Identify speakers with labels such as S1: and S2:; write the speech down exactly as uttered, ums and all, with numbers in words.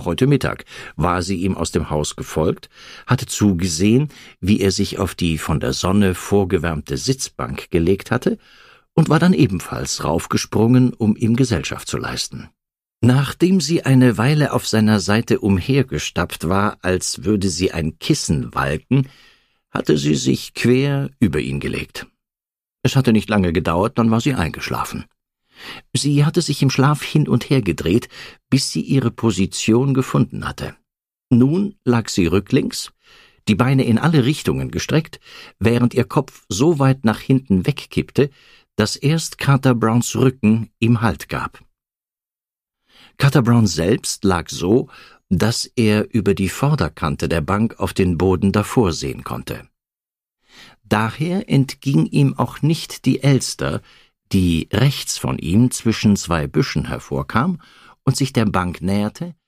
S1: heute Mittag war sie ihm aus dem Haus gefolgt, hatte zugesehen, wie er sich auf die von der Sonne vorgewärmte Sitzbank gelegt hatte, und war dann ebenfalls raufgesprungen, um ihm Gesellschaft zu leisten. Nachdem sie eine Weile auf seiner Seite umhergestapft war, als würde sie ein Kissen walken, hatte sie sich quer über ihn gelegt. Es hatte nicht lange gedauert, dann war sie eingeschlafen. Sie hatte sich im Schlaf hin und her gedreht, bis sie ihre Position gefunden hatte. Nun lag sie rücklings, die Beine in alle Richtungen gestreckt, während ihr Kopf so weit nach hinten wegkippte, dass erst Carter Browns Rücken ihm Halt gab. Carter Brown selbst lag so, dass er über die Vorderkante der Bank auf den Boden davor sehen konnte. Daher entging ihm auch nicht die Elster, die rechts von ihm zwischen zwei Büschen hervorkam und sich der Bank näherte,